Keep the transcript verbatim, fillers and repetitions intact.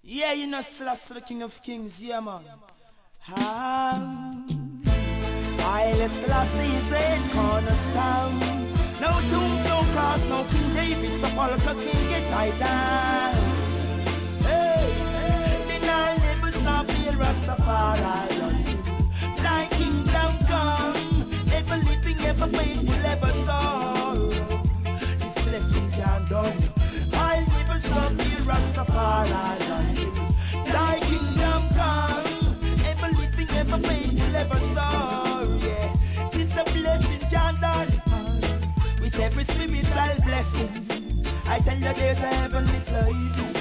Yeah, you know, Selassie, the King of Kings, yeah, man. Ah, I Selassie is the cornerstone. No tombs, no cross, no King David, so all the king get title. Hey, hey, deny never stop the Rastafari. Thy kingdom come, ever living, ever faithful, ever sorrow. This blessing can't done. I'll never stop the Rastafari. Thy kingdom come, ever living, ever faithful, ever sorrow. Yeah, this a blessing can't done. With every spiritual blessing, I tell you there's a heavenly place.